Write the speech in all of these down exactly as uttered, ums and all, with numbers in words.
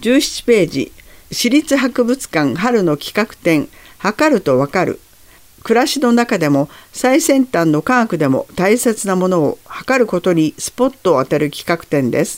じゅうななページ、市立博物館春の企画展、測るとわかる。暮らしの中でも最先端の科学でも大切なものを測ることにスポットを当てる企画展です。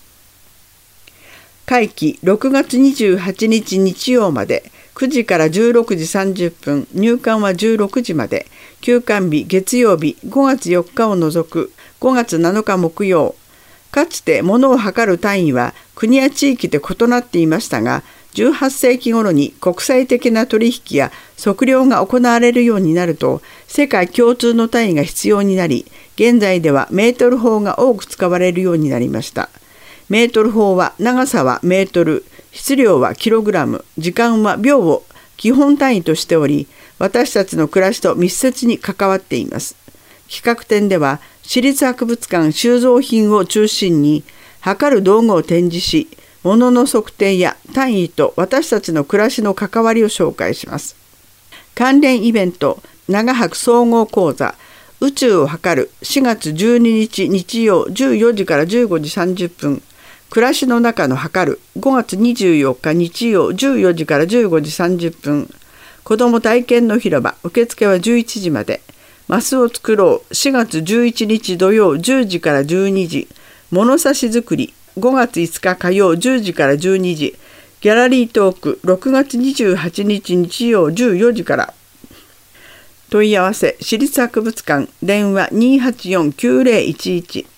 会期ろくがつにじゅうはちにち日曜まで、くじからじゅうろくじさんじゅっぷん、入館はじゅうろくじまで、休館日月曜日ごがつよっかを除くごがつなのか木曜。かつて物を測る単位は国や地域で異なっていましたが、じゅうはっせいき頃に国際的な取引や測量が行われるようになると、世界共通の単位が必要になり、現在ではメートル法が多く使われるようになりました。メートル法は長さはメートル、質量はキログラム、時間は秒を基本単位としており、私たちの暮らしと密接に関わっています。企画展では、市立博物館収蔵品を中心に、測る道具を展示し、物の測定や単位と私たちの暮らしの関わりを紹介します。関連イベント、長博総合講座、宇宙を測るしがつじゅうににち日曜じゅうよじからじゅうごじさんじゅっぷん、暮らしの中の測るごがつにじゅうよっか日曜じゅうよじからじゅうごじさんじゅっぷん、子ども体験の広場、受付はじゅういちじまで、マスを作ろうしがつじゅういちにち土曜じゅうじからじゅうにじ、物差し作りごがついつか火曜じゅうじからじゅうにじ、ギャラリートークろくがつにじゅうはちにち日曜じゅうよじから。問い合わせ市立博物館電話 にーはちよんきゅうぜろいちいち